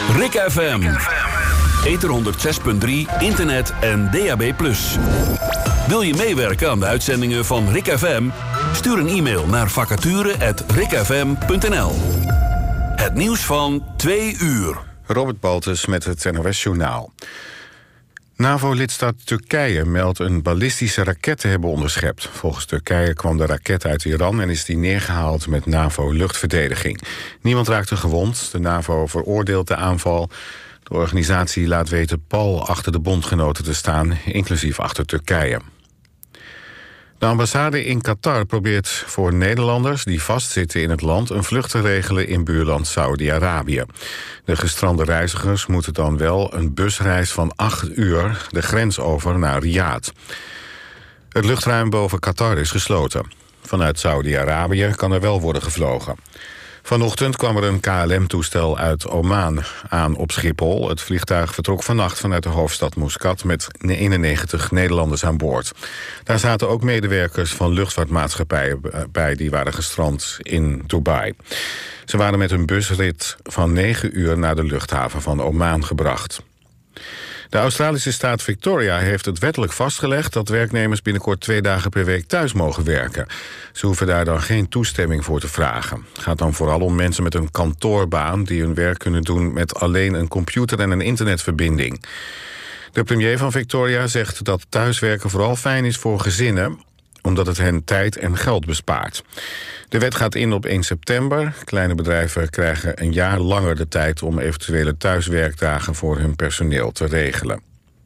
Rick FM. Ether 106.3, internet en DAB+. Wil je meewerken aan de uitzendingen van Rick FM? Stuur een e-mail naar vacature@rickfm.nl. Het nieuws van 2 uur. Robert Baltus met het NOS-journaal. NAVO-lidstaat Turkije meldt een ballistische raket te hebben onderschept. Volgens Turkije kwam de raket uit Iran en is die neergehaald met NAVO-luchtverdediging. Niemand raakte gewond. De NAVO veroordeelt de aanval. De organisatie laat weten pal achter de bondgenoten te staan, inclusief achter Turkije. De ambassade in Qatar probeert voor Nederlanders die vastzitten in het land een vlucht te regelen in buurland Saudi-Arabië. De gestrande reizigers moeten dan wel een busreis van 8 uur de grens over naar Riyadh. Het luchtruim boven Qatar is gesloten. Vanuit Saudi-Arabië kan er wel worden gevlogen. Vanochtend kwam er een KLM-toestel uit Oman aan op Schiphol. Het vliegtuig vertrok vannacht vanuit de hoofdstad Muscat met 91 Nederlanders aan boord. Daar zaten ook medewerkers van luchtvaartmaatschappijen bij die waren gestrand in Dubai. Ze waren met een busrit van 9 uur naar de luchthaven van Oman gebracht. De Australische staat Victoria heeft het wettelijk vastgelegd dat werknemers binnenkort 2 dagen per week thuis mogen werken. Ze hoeven daar dan geen toestemming voor te vragen. Het gaat dan vooral om mensen met een kantoorbaan die hun werk kunnen doen met alleen een computer en een internetverbinding. De premier van Victoria zegt dat thuiswerken vooral fijn is voor gezinnen, omdat het hen tijd en geld bespaart. De wet gaat in op 1 september. Kleine bedrijven krijgen een jaar langer de tijd om eventuele thuiswerkdagen voor hun personeel te regelen.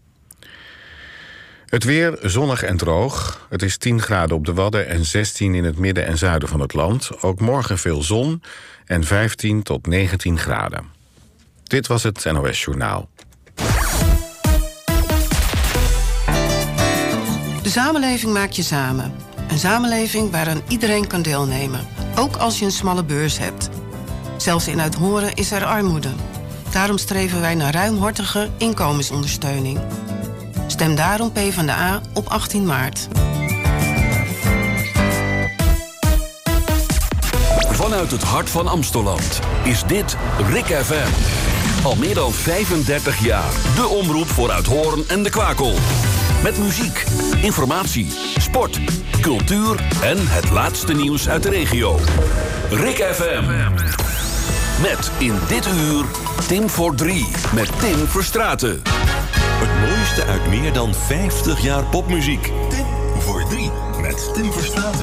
Het weer zonnig en droog. Het is 10 graden op de Wadden en 16 in het midden en zuiden van het land. Ook morgen veel zon en 15 tot 19 graden. Dit was het NOS Journaal. De samenleving maak je samen. Een samenleving waaraan iedereen kan deelnemen. Ook als je een smalle beurs hebt. Zelfs in Uithoren is er armoede. Daarom streven wij naar ruimhartige inkomensondersteuning. Stem daarom PvdA op 18 maart. Vanuit het hart van Amstelland is dit Rick FM. Al meer dan 35 jaar. De omroep voor Uithoren en de Kwakel. Met muziek, informatie, sport, cultuur en het laatste nieuws uit de regio. Rick FM. Met in dit uur Tim voor 3 met Tim Verstraeten. Het mooiste uit meer dan 50 jaar popmuziek. Tim voor 3 met Tim Verstraeten.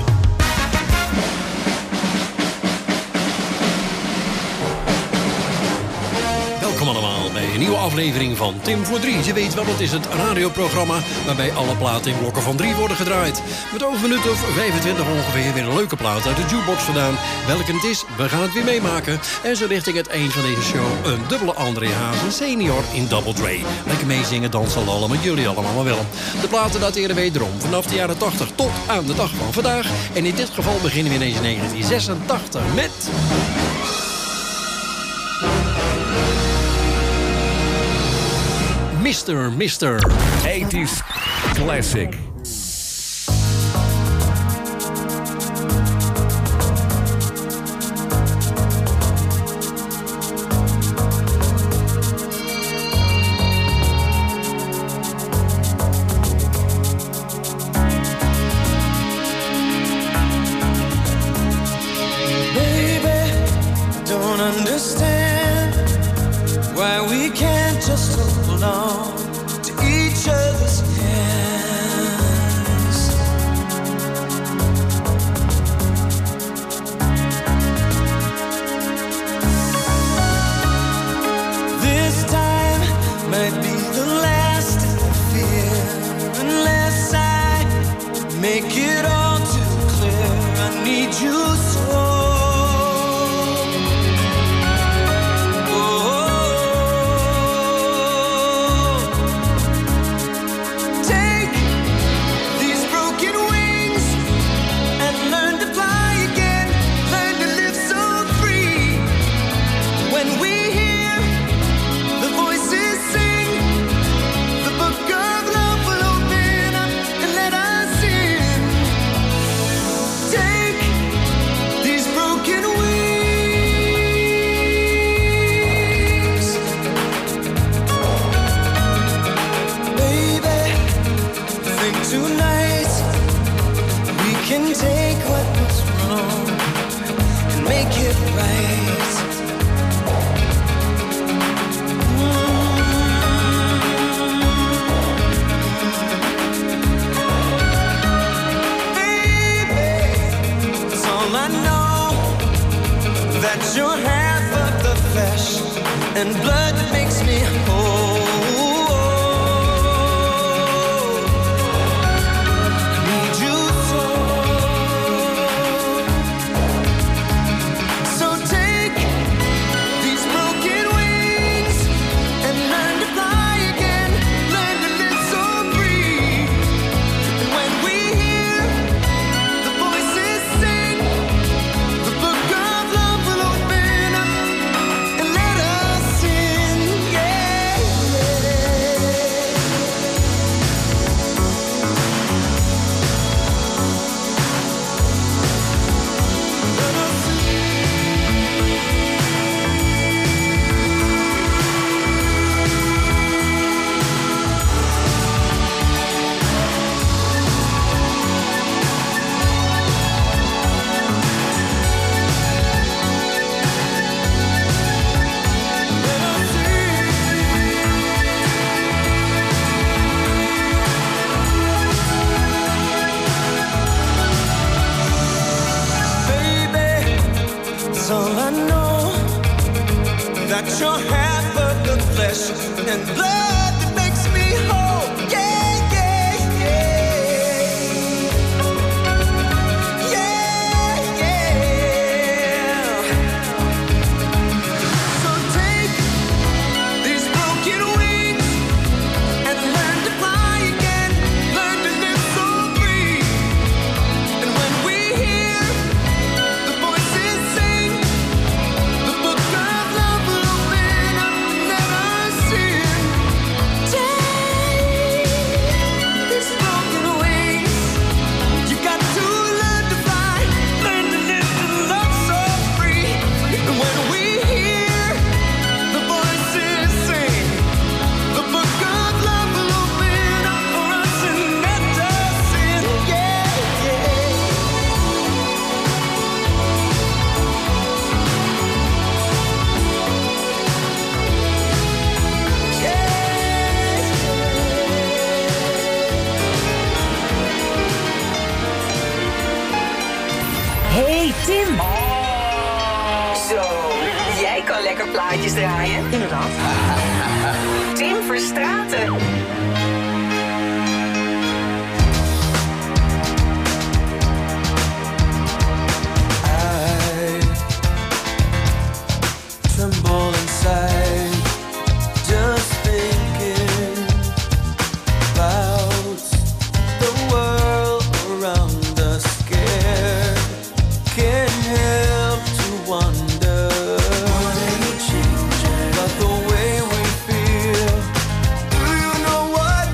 Welkom allemaal bij een nieuwe aflevering van Tim voor 3. Je weet wel, het is het radioprogramma waarbij alle platen in blokken van 3 worden gedraaid. Met over een minuut of 25 ongeveer weer een leuke plaat uit de jukebox vandaan. Welke het is, we gaan het weer meemaken. En zo richting het eind van deze show een dubbele André Hazes senior in Double Dre. Lekker meezingen, dansen, lallen met jullie allemaal maar wel. De platen dateren wederom vanaf de jaren 80 tot aan de dag van vandaag. En in dit geval beginnen we ineens in 1986 met... Mr. 80s Classic. Baby, don't understand why we can't just hold on to each other's hands. This time might be the last I fear, unless I make it all too clear. I need you so. make it right. I know that you're half of the flesh and blood that makes me whole. I need you so take these broken wings and learn to fly again, learn to live so free. And when we hear the voices sing, that you're half of the flesh and blood that makes me whole. Yeah, yeah, yeah. Yeah, yeah. So take these broken wings and learn to fly again, learn to live so free. And when we hear the voices sing, the book of love will open up and let us in. Take these broken wings. You got to learn to fly, learn to live and love so free. And when we hear the voices sing, the book of love will open up for us and let us in. Yeah, yeah. Hey Tim! Zo, jij kan lekker plaatjes draaien. Inderdaad. Tim Verstraeten. I tremble inside just thinking about the world around us. Scared, can't help to wonder about the way we feel. Do you know what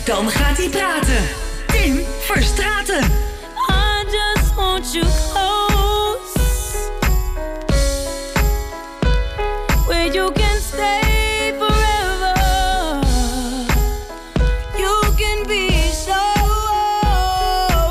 Dan gaat hij praten. Tim Verstraeten. I just want you close, where you can stay forever. You can be sure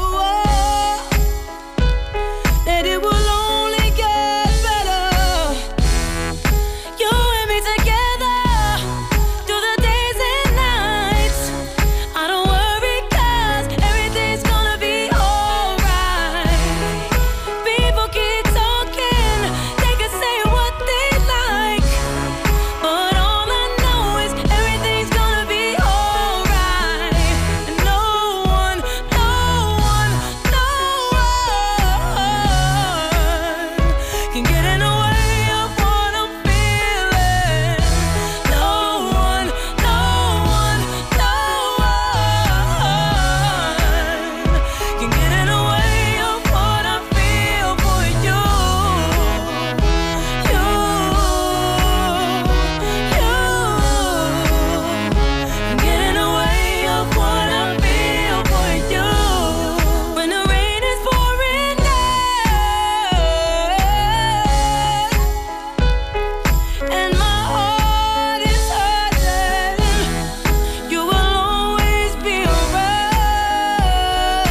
that it will only get better. You and me together through the days and nights. I don't worry 'cause everything's gonna be alright. People keep talking, they can say what they like, but all I know is everything's gonna be alright. And no one can get in the way of what I'm feeling. No one can get in the way of what I feel for you. Get in the way of what I feel for you. When the rain is pouring down and my heart is hurting, you will always be around.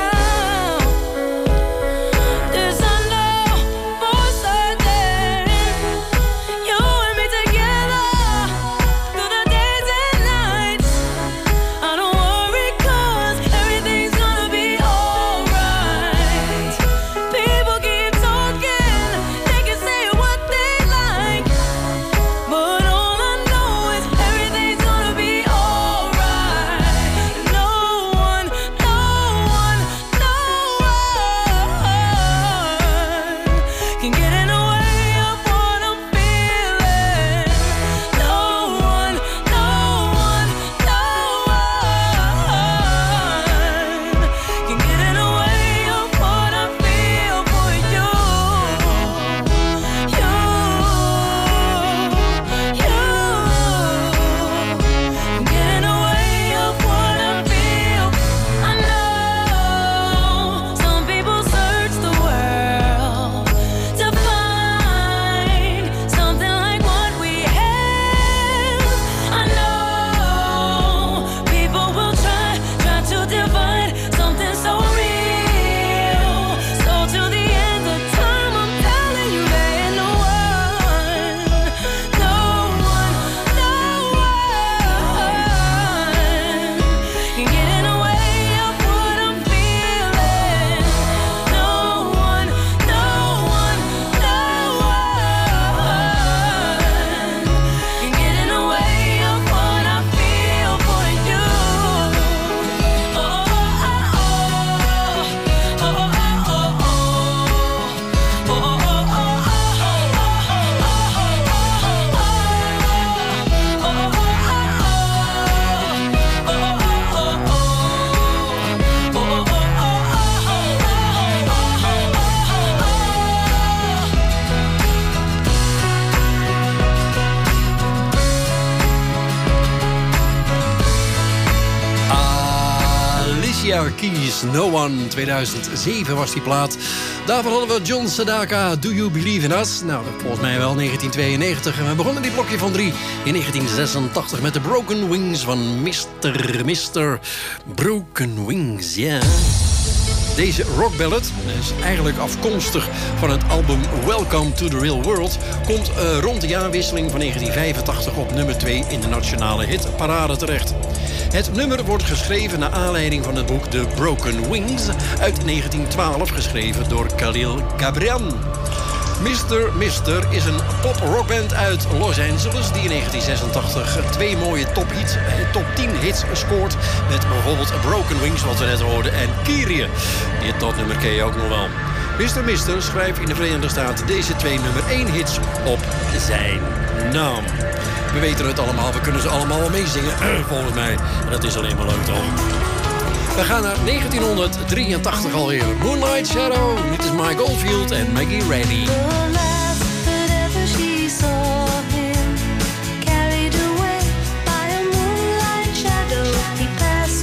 This I know for certain. You and me together through the days and nights. I don't worry 'cause everything's gonna be alright. People keep talking, they can say what they like, but all I know is everything's gonna be alright. No one can get in the way of what I'm feeling. No one can get in the way of what I feel for you. Get in the way of what I feel. I know some people search the world to find something like what we have. I know people will try to divide something so real. So till the end of time, I'm telling you there ain't no one can get in the way of what I'm feeling. No one can get in the way of what I feel for you. Alicia Keys, No One, 2007 was die plaat. Daarvoor hadden we John Sedaka, Do You Believe in Us? Nou, dat volgens mij wel 1992. En we begonnen die blokje van 3 in 1986 met de Broken Wings van Mr. Broken Wings, ja. Deze rockballad is eigenlijk afkomstig van het album Welcome to the Real World. Komt rond de jaarwisseling van 1985 op nummer 2 in de nationale hitparade terecht. Het nummer wordt geschreven naar aanleiding van het boek The Broken Wings uit 1912, geschreven door Khalil Gibran. Mr. is een pop-rockband uit Los Angeles die in 1986 twee mooie top 10 hits scoort. Met bijvoorbeeld Broken Wings, wat we net hoorden, en Kyrie. Dat nummer ken je ook nog wel. Mr. schrijft in de Verenigde Staten deze twee nummer 1 hits op zijn naam. We weten het allemaal, we kunnen ze allemaal wel meezingen, volgens mij. En dat is alleen maar leuk toch? We gaan naar 1983 alweer. Moonlight Shadow, dit is Mike Oldfield en Maggie Reilly. Carried away by a moonlight shadow, he passed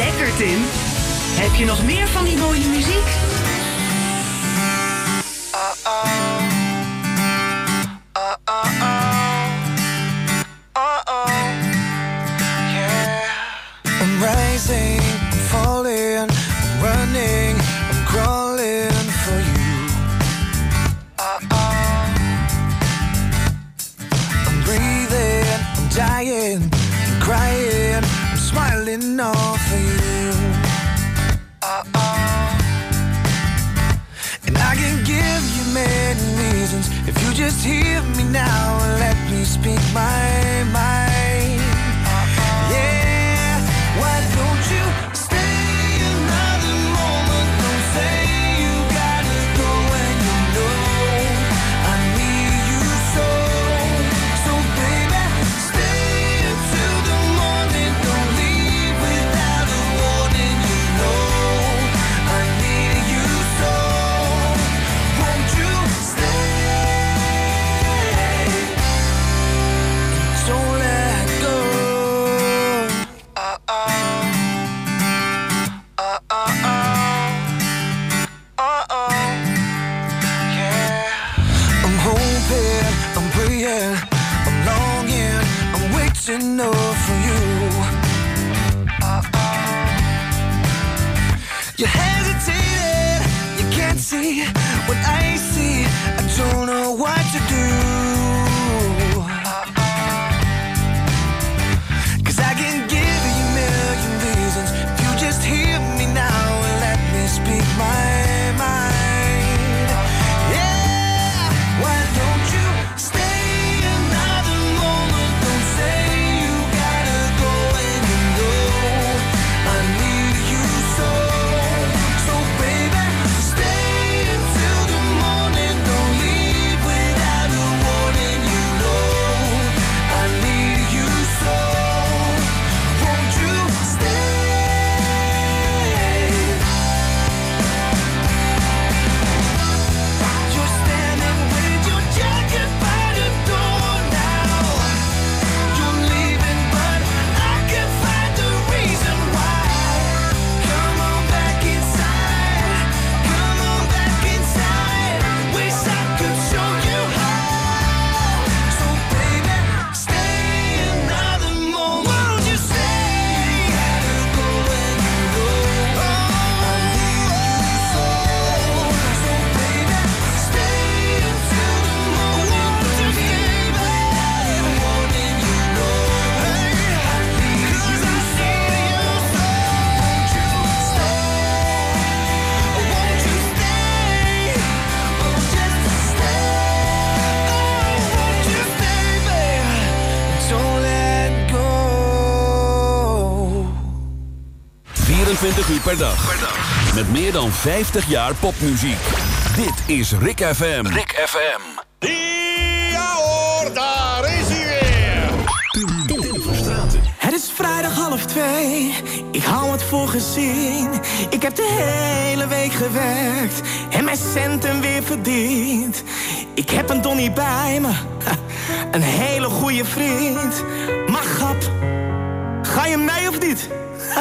Lekker, Tim. Heb je nog meer van die mooie muziek? I'm rising, I'm falling, I'm running, I'm crawling for you. I'm breathing, I'm dying, I'm crying, I'm smiling all for you. And I can give you many reasons if you just hear me now and let me speak my mind. Yeah, why don't you stay another moment? Don't say you gotta go when you know I need you so. So baby, stay until the morning. Don't leave without a warning. You know I need you so. Won't you stay? Don't let go. Yeah. I'm hoping, I'm praying, I'm longing, I'm waiting up for you. You hesitated, you can't see what I see. I don't know what to do. 'Cause I can give you a million reasons if you just hear me now and let me speak my mind. Yeah, why don't you stay another moment? Don't say you gotta go and you know I need you so. So baby, stay until the morning. Don't leave without a warning. You know I need you so. Won't you stay? You're standing with your jacket by the door now. You're leaving, but I can find the reason why. Come on back inside. Come on back inside. Wish I could show you how. So baby, stay another moment. Won't you stay? Gotta go when you know I need you so. So baby, stay until the morning. Won't you stay, baby? Warning, you know I need you so. Won't you stay? Won't you stay? Oh, just stay. Won't you stay, baby? Don't let go. 24 uur per dag. Met meer dan 50 jaar popmuziek. Dit is Rick FM. Rick FM. Ja hoor, daar is hij weer. Tim Verstraeten. Het is vrijdag 1:30, ik hou het voor gezien. Ik heb de hele week gewerkt en mijn centen weer verdiend. Ik heb een Donnie bij me, een hele goede vriend. Maar grap, ga je mee of niet?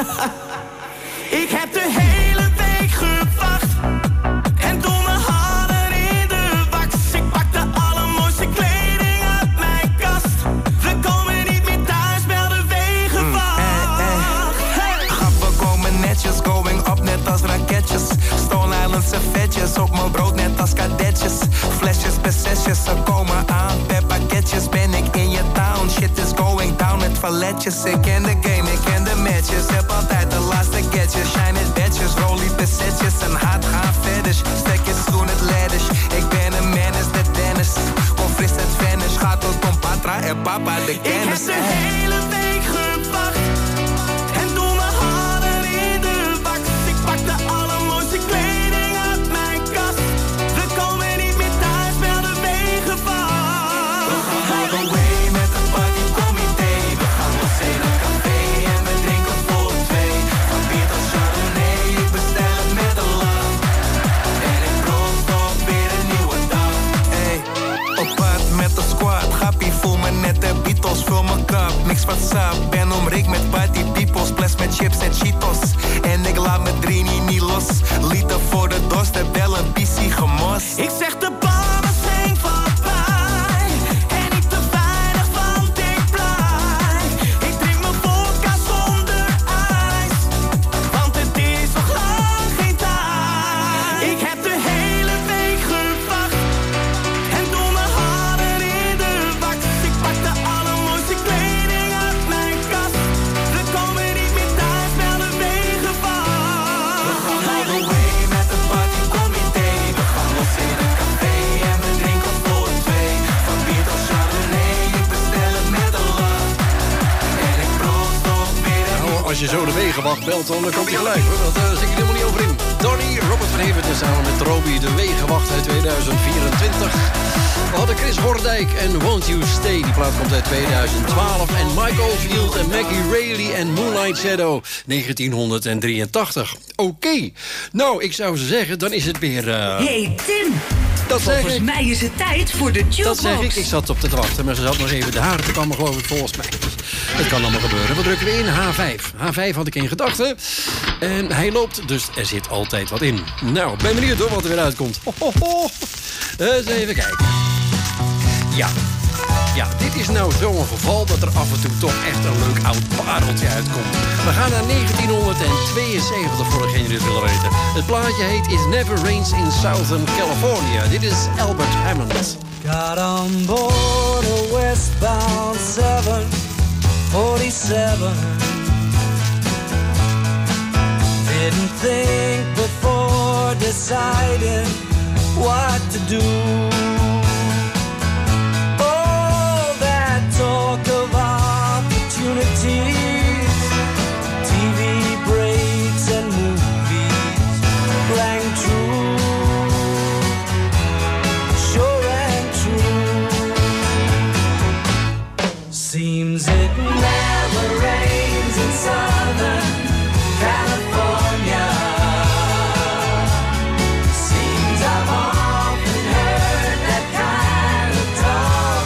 Ik heb de hele week gewacht en doe mijn handen in de wax. Ik pak de allermooiste kleding uit mijn kast. We komen niet meer thuis, bel de wegenwacht. Grappen komen netjes, going up net als raketjes. Stone Island servetjes, op mijn brood net als kadetjes. Flesjes, besesjes, ze komen aan per pakketjes. Ben ik in je town, shit is going down met valetjes. Ik ken de game, ik ken de matches. Heb altijd de laatste gadgets. Shine it badges, rollie bezetjes. En hard gaan verder. Stek je schoen het ledders. Ik ben een menace, de Dennis. Kom fris het vanish. Gaat tot Tom Patra en papa de kennis. Ik heb de hele week gewacht en doe mijn handen in de wax. Ik pak de allermooiste kleding uit mijn kast. We komen niet meer thuis, bel de wegenwacht. We gaan all the way met een partycomité. We gaan los in het café. met Cheetos. En ik laat mijn trini niet los. Liter voor de dorst, heb wel een pissie gemos. Ik zeg de bar was heen voorbij. En ik te weinig, want ik blijf. Ik drink mijn vodka zonder ijs. Want het is nog lang geen tijd. Ik heb de hele week gewacht. En doe mijn haren in de wax. Ik pak de allermooiste kleding uit mijn kast. We komen niet meer thuis, wel de wegen vast. We gaan all the way met de partycomité. We gaan los in een café en we drinken voor twee. Van bier tot chardonnay, ik bestel het met een lach. En ik proost op weer een Nou, als je zo de Wegenwacht belt, dan kom je gelijk hoor. Dat zit ik helemaal niet over in. Donnie, Robert van Heverten samen met Roby, de Wegenwacht uit 2024. We hadden Chris Hordijk en Won't You Stay. Die plaat komt uit 2012. En Mike Oldfield en Maggie Reilly en Moonlight Shadow 1983. Oké. Nou, ik zou zeggen, dan is het weer... Hey Tim, dat zeg volgens ik. mij is het tijd voor de Jukebox. Dat zeg ik. Ik zat op te wachten, maar ze zat nog even de haren te kammen, geloof ik, volgens mij. Het kan allemaal gebeuren. Wat drukken we in? H5. H5 had ik in gedachten. En hij loopt, dus er zit altijd wat in. Nou, ben benieuwd hoor, wat er weer uitkomt. Ho, ho, ho. Eens even kijken. Ja, dit is nou zo'n geval dat er af en toe toch echt een leuk oud pareltje uitkomt. We gaan naar 1972 voor degene die het willen weten. Het plaatje heet It Never Rains in Southern California. Dit is Albert Hammond. Got on board a westbound 747. Didn't think before deciding what to do. Oh, that talk of opportunities, TV breaks and movies rang true. Sure and true. Seems it never rains in Southern California. Seems I've often heard that kind of talk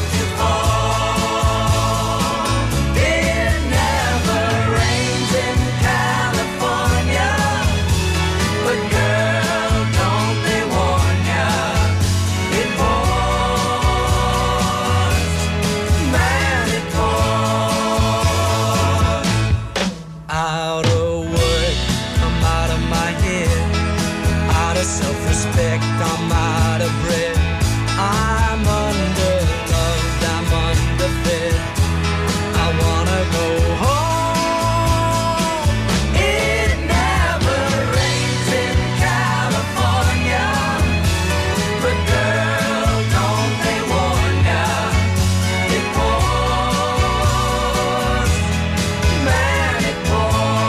before. It never rains in California, but girl, don't they warn ya? It pours, man, it pours. Out of work, I'm out of my head. Out of self-respect, I'm out of breath. I'm underloved, I'm underfed. I wanna go home. It never rains in California, but girl, don't they warn ya? It pours, man, it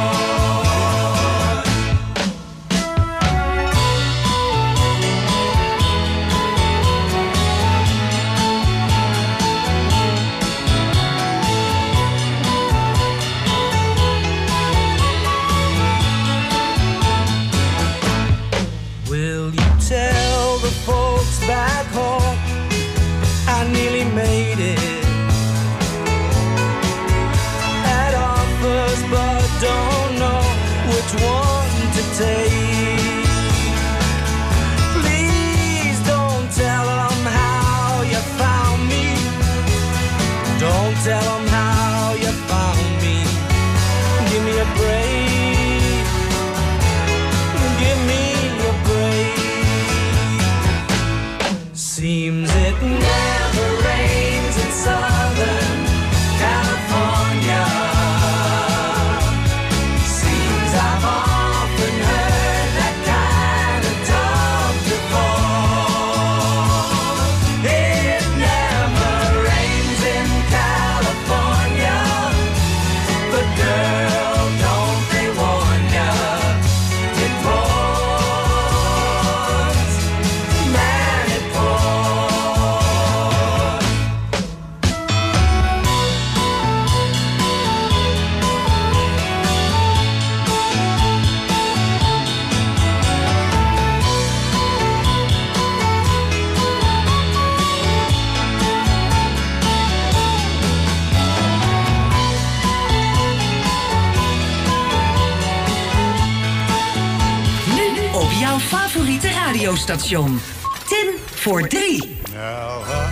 pours. Jouw favoriete radiostation. Tim voor 3. Now I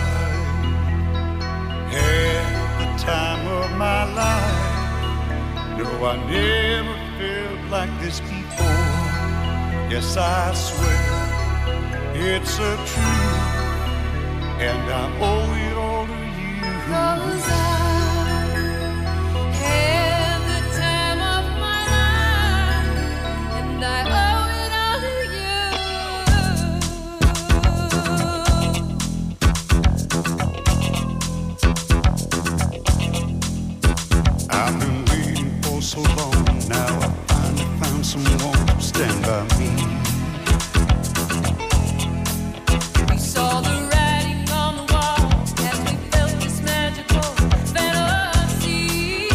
had the time of my life. No, I never felt like this before. Yes, I swear it's a truth, and I owe it all to you. 'Cause I had the time of my life, and I owe it all to you. I've been waiting for so long. Now I finally found someone to stand by me. We saw the writing on the wall as we felt this magical fantasy.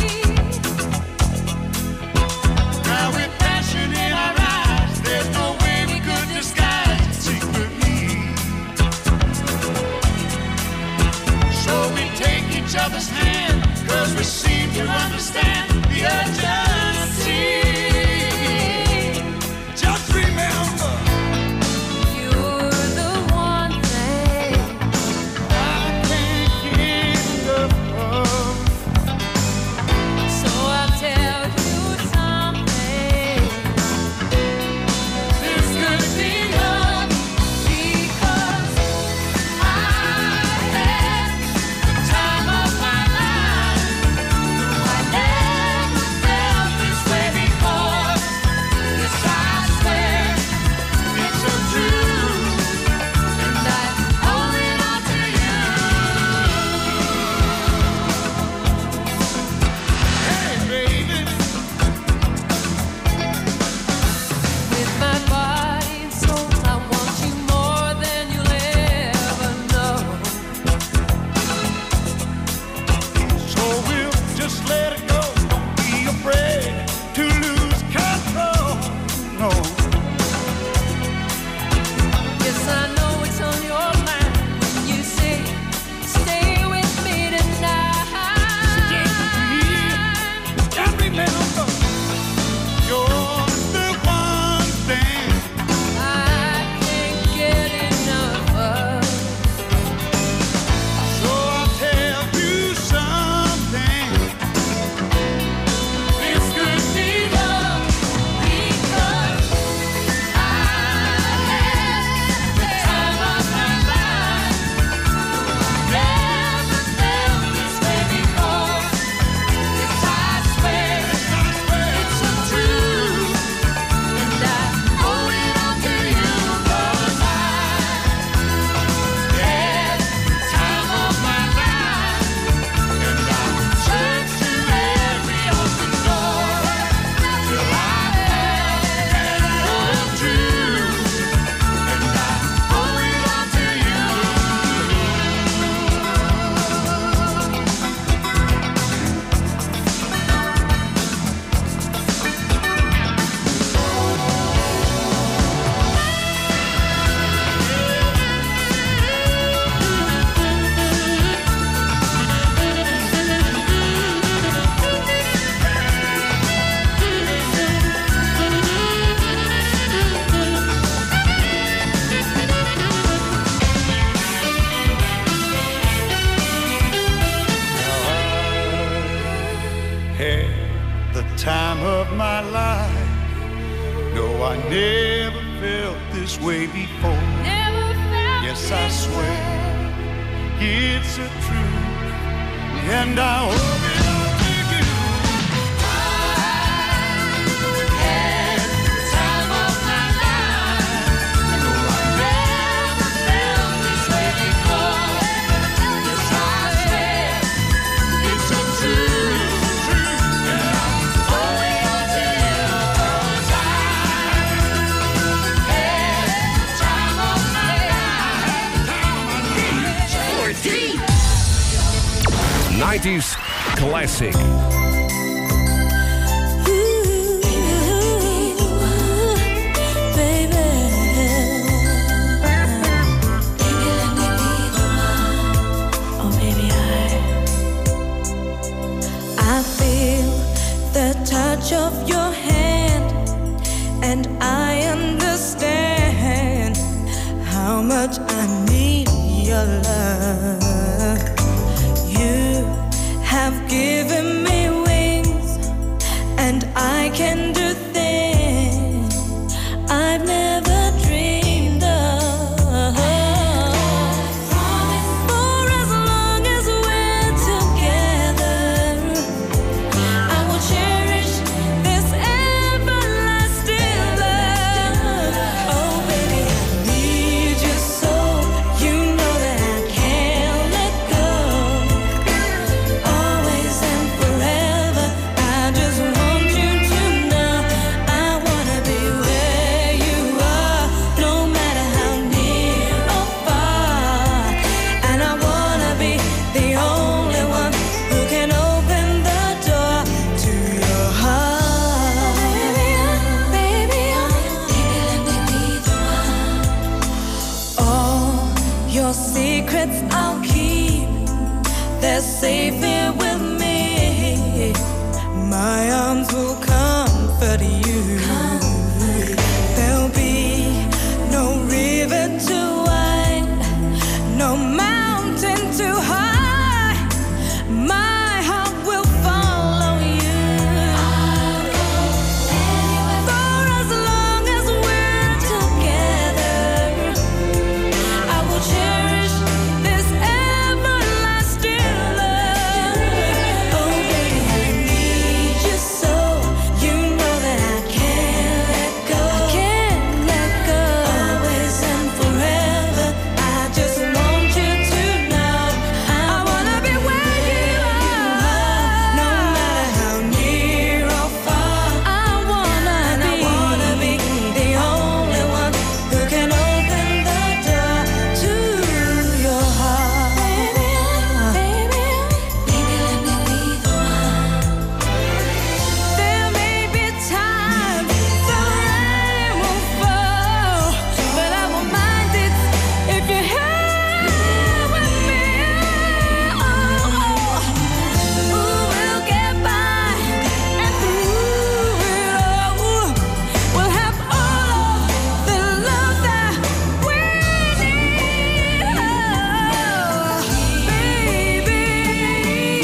Now with passion in our eyes, there's no way we could disguise it secretly. So we take each other's hand, 'cause we seem to understand the urgency. Just remember, You're the one thing I can't get enough of. So I'll tell you something. This could be love because I had the time of my life. I never felt this way before. Yes, I swear it's a truth, and I owe it all to you. Hey, baby. With my body and soul, I want you more than you'll ever know. So we'll just let it go. Don't be afraid to lose control. No. Yes, I know it's on your mind when you say, stay with me tonight. And remember, you're the one thing I can't get enough of. So I'll tell you something. This could be love because I had the time of my life. Never felt this way before. Yes, I swear it's a truth, and I owe it all to you 'cause I had the time of my life, and I searched through every open door till I had the truth, and I owe it all to you. Had the time of my life. No, I never felt this way before. Never felt Yes, I swear it's a truth, and I owe it all to you. had the time of my life. No, I never felt this way before. Yes, I swear it's a truth, and I owe it all to you 'cause I had the time of my life. Voor 3. 90s Classic. I feel the touch of your hand, and I understand love. You have given me wings, and I can do things I've never dreamed of. For as long as we're together, I will cherish this everlasting love. Oh baby, I need you so, you know that I can't let go. Always and forever, I just want you to know I wanna be where you are, no matter how near or far. And I wanna be the only one who can open the door to your heart. Baby, let me be the one. All your secrets I'll keep, they're safe here with me. My arms will comfort you. There'll be no river too wide, no mountain too high. My heart will follow you. For as long as we're together, I will cherish this everlasting love. Oh baby, I need you so, you know that I can't let go. Can't let go. Always and forever, I just want you to know I wanna be where you are, no matter how near or far. I wanna be the only one who can open the door to your heart. Baby, let me be the one. There may be times the rain will fall, but I won't mind it if you're here with me. We'll get by, and through it all, we'll have all of the love that we need. Baby,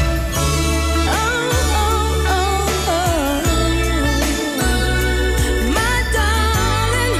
my darling.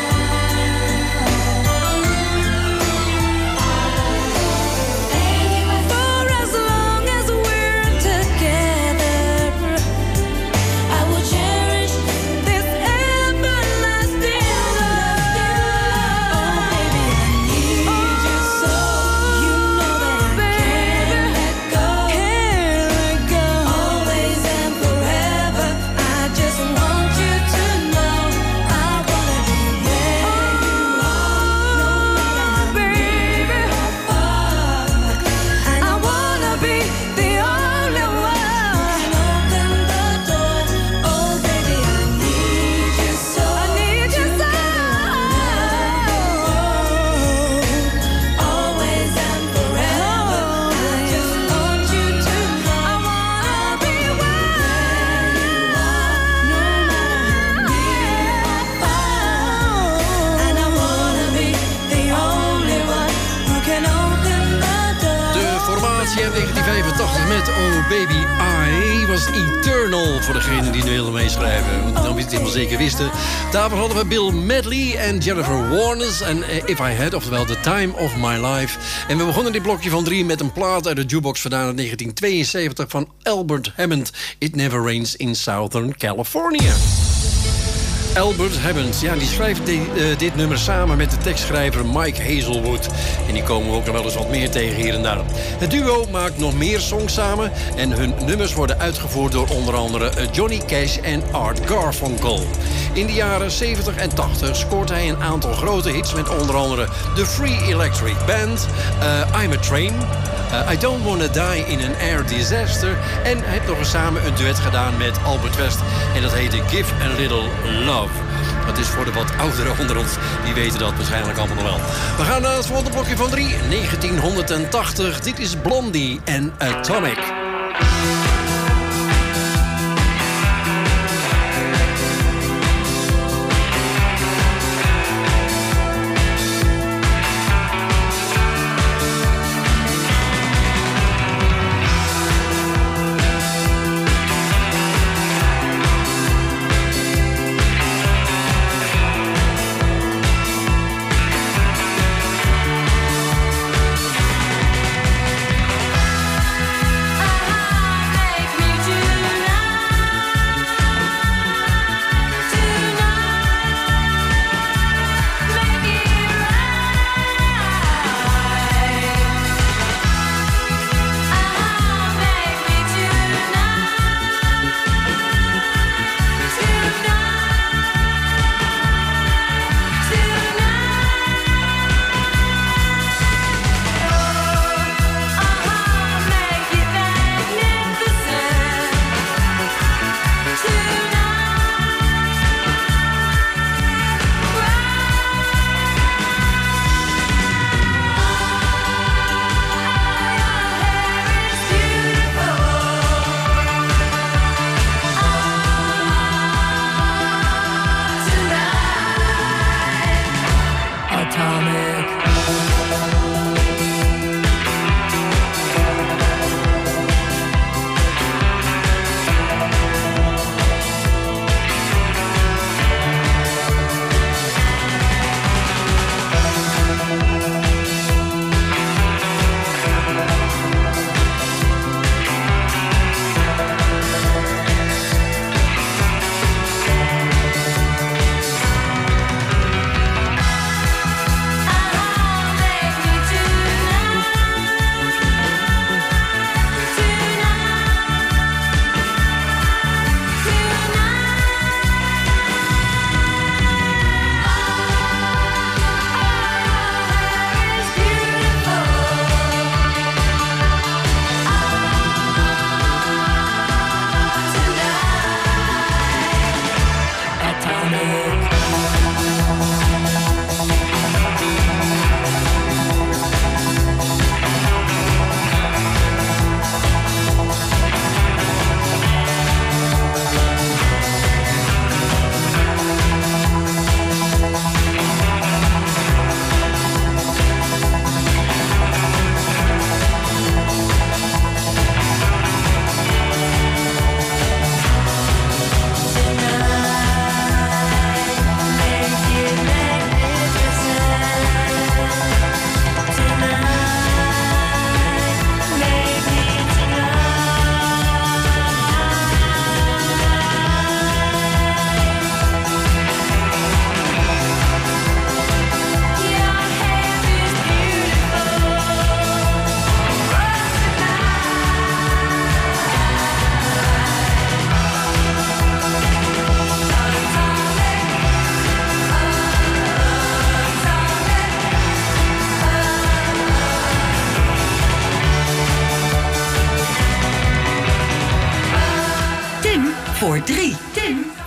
For as long as we're together, I will cherish this everlasting love. Oh baby, I need you so, you know that I can't let go. Can't let go. Always and forever, I just want you to know I wanna be where you are, no matter how near or far. And I wanna be the only one who can open the door. Oh baby, I need you so, I need you so. Always and forever, I just want you to know I wanna be where you are, no matter how near or far. And I wanna be the only one who can open the door. De formatie uit 1985 met Oh Baby I was Eternal, voor degenen die nu wilden meeschrijven. Want dan we het helemaal zeker wisten. Daarvoor hadden we Bill Medley en Jennifer Warnes en If I Had, oftewel The Time of My Life. En we begonnen dit blokje van 3 met een plaat uit de jukebox vandaan in 1972 van Albert Hammond. It Never Rains in Southern California. Albert Hammond, ja, die schrijft dit nummer samen met de tekstschrijver Mike Hazelwood. En die komen we ook nog wel eens wat meer tegen hier en daar. Het duo maakt nog meer songs samen en hun nummers worden uitgevoerd door onder andere Johnny Cash en Art Garfunkel. In de jaren 70 en 80 scoort hij een aantal grote hits met onder andere The Free Electric Band, I'm a Train, I Don't Wanna Die in an Air Disaster. En hij heeft nog eens samen een duet gedaan met Albert West. En dat heette Give a Little Love. Dat is voor de wat ouderen onder ons. Die weten dat waarschijnlijk allemaal nog wel. We gaan naar het volgende blokje van 3. 1980. Dit is Blondie en Atomic.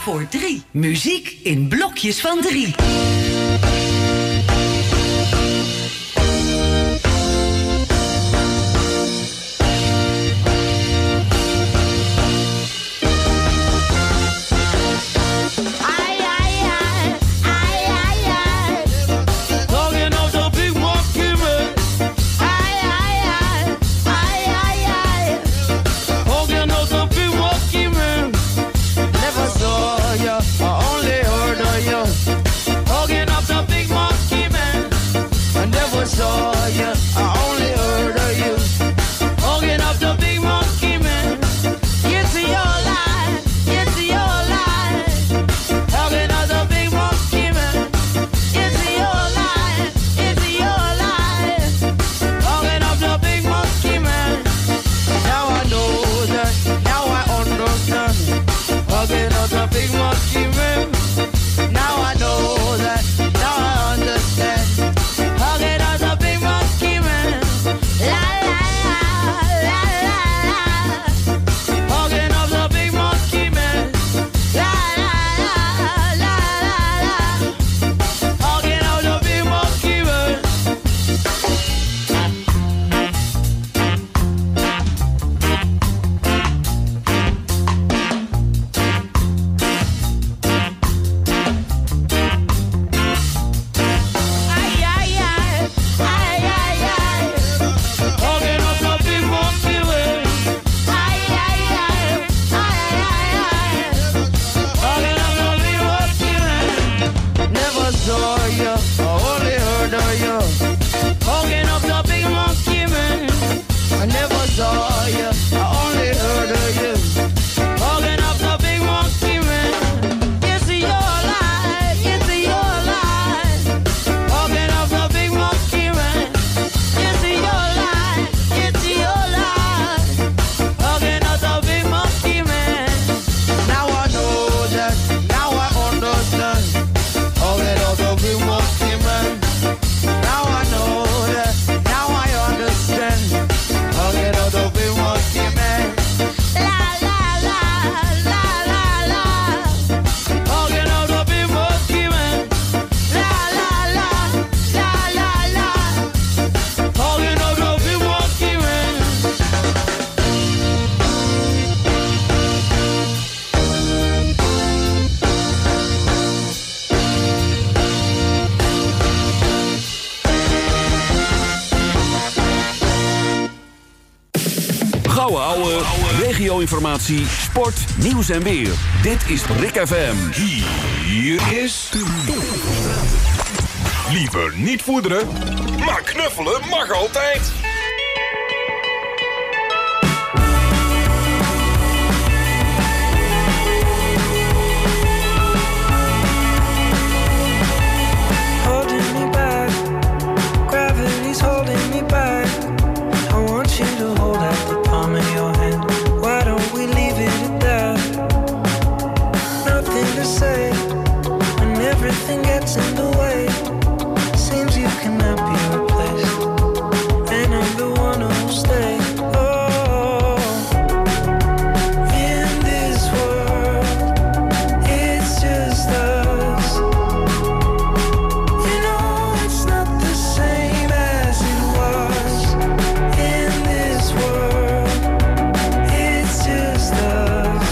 voor 3. Muziek in blokjes van 3. Regio-informatie, sport, nieuws en weer. Dit is Rick FM. Hier is... Liever niet voederen, maar knuffelen mag altijd. Holding me back, gravity's holding me back. I want you to hold out the palm of your hand. Why don't we leave it at that? Nothing to say when everything gets in the way. Seems you cannot be replaced, and I'm the one who'll stay. Oh, in this world, it's just us. You know it's not the same as it was. In this world, it's just us.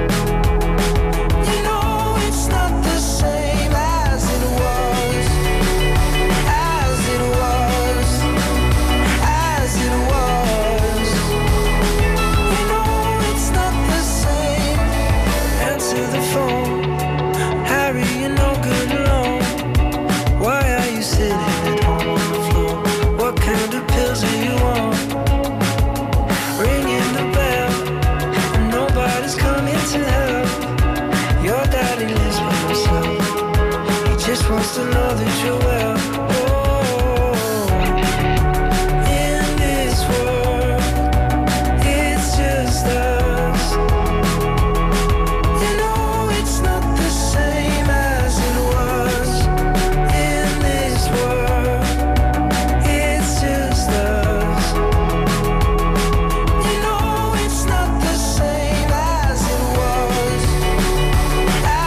You know it's not the same as it was. As it was. As it was. You know it's not the same. Answer the phone. Harry, you're no good alone. Why are you sitting at home on the floor? What kind of pills are you on? Ringing the bell, and nobody's coming to help. Your daddy lives by himself. He just wants to know that you're well. Oh, in this world, it's just us. You know it's not the same as it was. In this world, it's just us. You know it's not the same as it was. As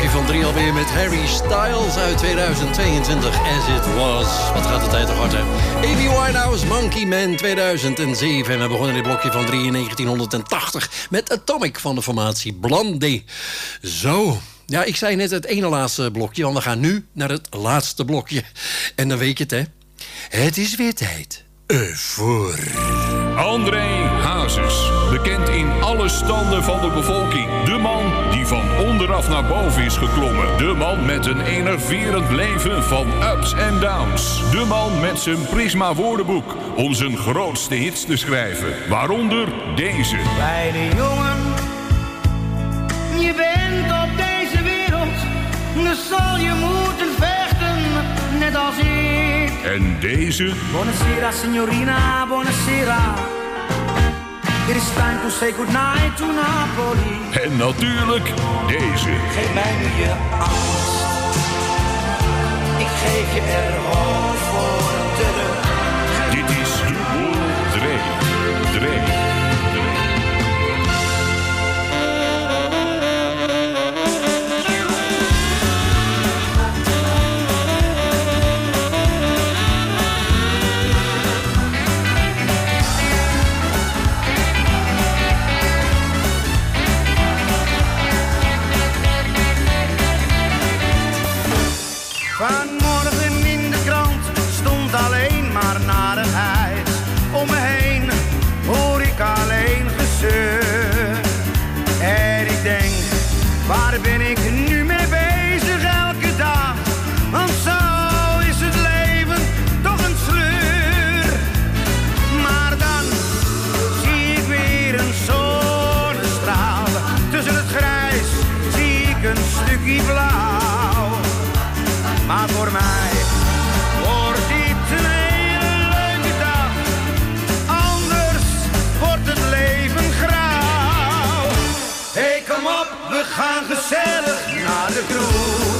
blokje van 3 alweer met Harry Styles uit 2022. As It Was. Wat gaat de tijd toch hard, hè? Amy Winehouse, Monkey Man 2007. En we begonnen dit blokje van 3 in 1980 met Atomic van de formatie Blondie. Zo. Ja, ik zei net het ene laatste blokje, want we gaan nu naar het laatste blokje. En dan weet je het, hè? Het is weer tijd voor... André Hazes, bekend in alle standen van de bevolking. De man die van onderaf naar boven is geklommen. De man met een enerverend leven van ups en downs. De man met zijn Prisma woordenboek om zijn grootste hits te schrijven. Waaronder deze. Kleine jongen, je bent op deze wereld, dus zal je moeten vechten, net als ik. En deze. Buonasera signorina, buonasera. It is time to say goodnight to Napoli. En natuurlijk deze. Geef mij nu je angst. Ik geef je er hoofd voor terug. Dit is de Boel Dre. Vanmorgen in de krant stond alleen maar narigheid. Om me heen hoor ik alleen gezeur. En ik denk, waar ben ik nu mee bezig elke dag? Want zo is het leven toch een sleur. Maar dan zie ik weer een zonnestraal. Tussen het grijs zie ik een stukje blauw. Maar voor mij wordt dit een hele leuke dag. Anders wordt het leven grauw. Hey, kom op, we gaan gezellig naar de kroeg.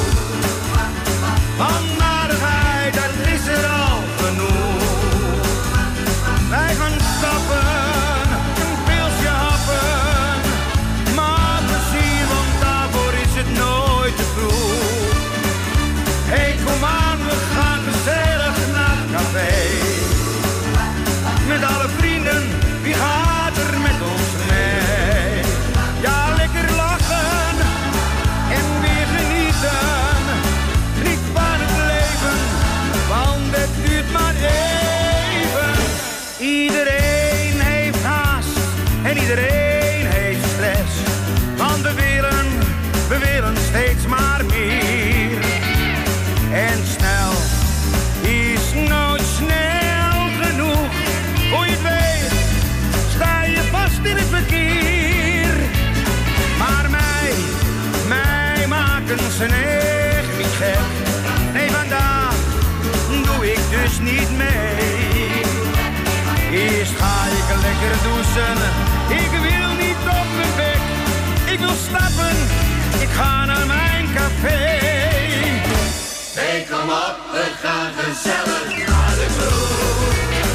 Want narigheid, dat is er al genoeg. Wij gaan stappen, een pilsje happen. Maar plezier, want daarvoor is het nooit te vroeg. Hey, kom aan, we gaan gezellig naar het café. Met alle vrienden, wie gaat er met ons mee? Ja, lekker lachen en weer genieten. Geniet van het leven, want het duurt maar even. Iedereen heeft haast en iedereen heeft stress. Want we willen steeds maar meer. En snel is nooit snel genoeg. Voor je het weet, sta je vast in het verkeer. Maar mij maken ze echt niet gek. Nee, vandaag doe ik dus niet mee. Eerst ga ik lekker douchen. Ik wil niet op mijn bek. Ik wil stappen, ik ga naar mijn café. Hey, kom op, we gaan gezellig naar de kroeg.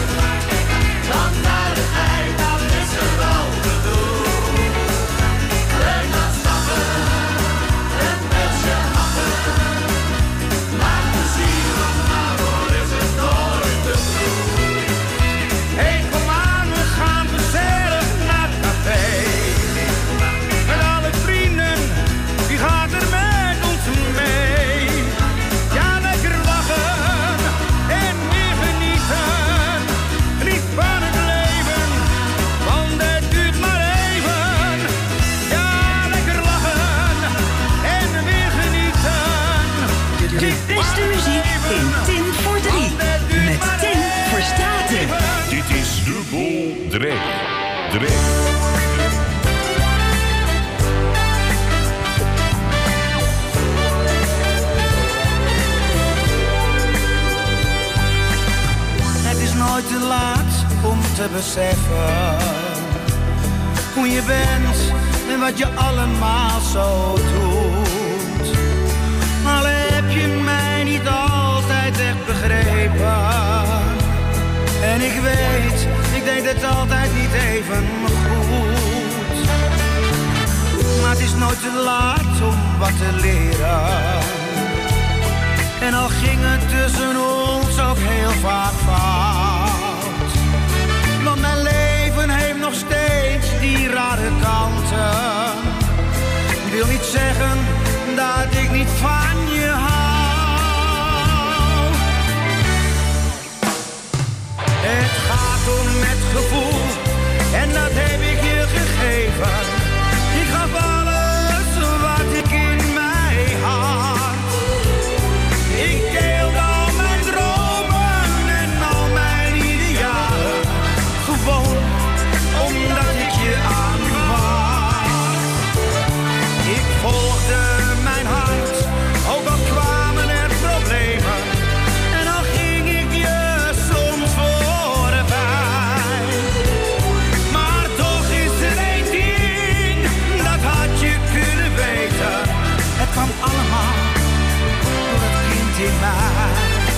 Want narigheid, dat is er wel genoeg. We gaan stappen, een pilsje happen. Laat plezier, want daarvoor is het nooit te vroeg. Hey, kom aan, we gaan gezellig naar het café. Met alle vrienden, wie gaat er met ons mee? Beste muziek in Tim voor 3. Met Tim Verstraeten. Dit is de Boel Dre. Het is nooit te laat om te beseffen hoe je bent en wat je allemaal zo doet. Al heb je mij niet altijd echt begrepen. En ik weet, ik deed het altijd niet even goed. Maar het is nooit te laat om wat te leren. En al ging het tussen ons ook heel vaak fout. Want mijn leven heeft nog steeds die rare kanten. Wil niet zeggen dat ik niet van je hou. Het gaat om het gevoel en dat heb ik je gegeven. Ik gaf alles wat ik in mij had. Ik deelde al mijn dromen en al mijn idealen. Gewoon omdat ik je aanbad. Ik volgde mijn hart, ook al kwamen er problemen. En al ging ik je soms voorbij. Maar toch is er één ding, dat had je kunnen weten. Het kwam allemaal door het kind in mij.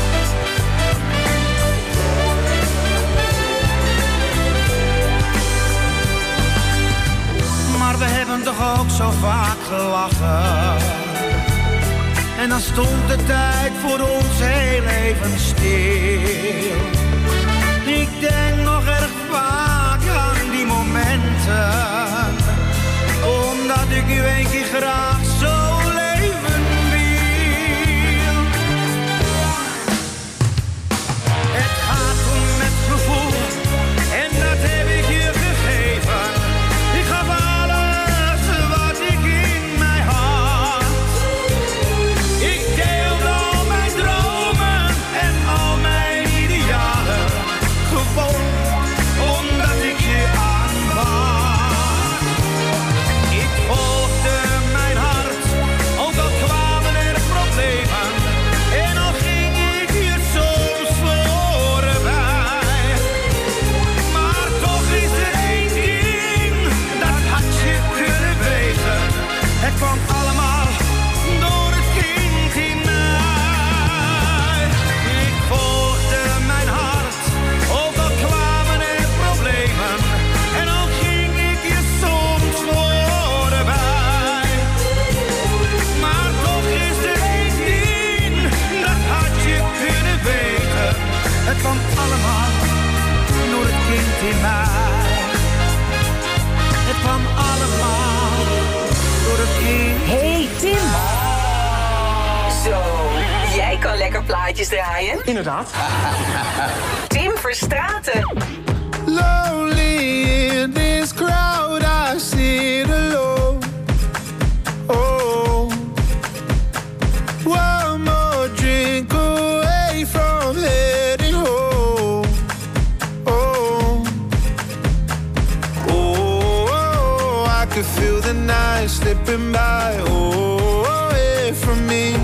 Maar we hebben toch ook zo vaak gelachen. En dan stond de tijd voor ons heel even stil. Ik denk nog erg vaak aan die momenten. Omdat ik nu een keer graag zo leven wil. Het gaat om het gevoel en dat heb ik je gegeven. Ik gaf alles wat ik in mij had. Ik deelde al mijn dromen en al mijn idealen. Gewoon omdat ik je aanbad. Ik volgde mijn hart, ook al kwamen er problemen. En al ging ik je soms voorbij. Maar toch is er één ding, dat had je kunnen weten. Het kwam allemaal door het kind in mij. Ik volgde mijn hart, ook al kwamen er problemen. En al ging ik je soms voorbij. Maar toch is er één ding, dat had je kunnen weten. Het kwam allemaal door het kind in mij. Het kwam allemaal door het kind. Hey Tim. Zo, jij kan lekker plaatjes draaien. Inderdaad. Tim Verstraeten. Lonely in this crowd, I sit alone. Oh, one more drink away from heading home. Oh, oh, I could feel the night slipping by. Oh, away from me.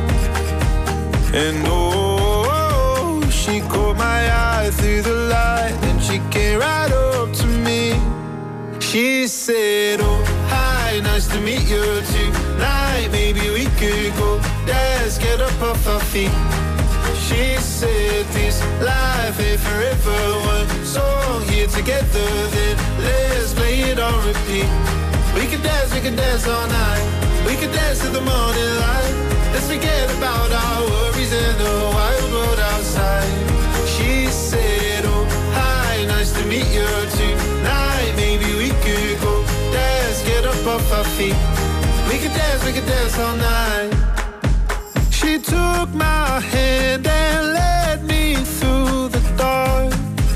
And oh, she caught my eye through the light, and she came right up to me. She said, oh, hi, nice to meet you tonight. Maybe we could go dance, get up off our feet. She said, this life ain't forever. One song here together, then let's play it on repeat. We could dance all night. We could dance to the morning light. Let's forget about our worries and the wild world outside. She said, oh, hi, nice to meet you tonight. Maybe we could go dance, get up off our feet. We could dance all night. She took my hand and led me through the dark.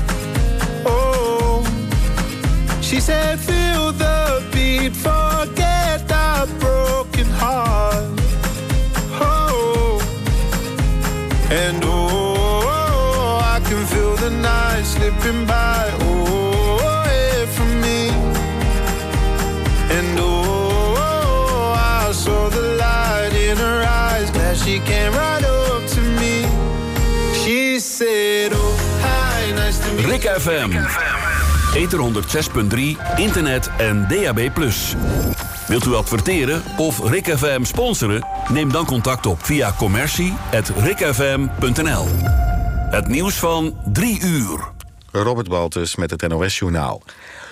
Oh, she said, feel the beat, forget the broken heart. Oh, and oh, I can feel the night slipping by. Oh, away from me. And oh, I saw the light in her eyes. Glad she came right up to me. She said, oh, hi, nice to meet you. Rick FM. Ether 106.3, internet en DAB+. Wilt u adverteren of Rick FM sponsoren? Neem dan contact op via commercie@rickfm.nl. Het nieuws van 3 uur. Robert Baltus met het NOS-journaal.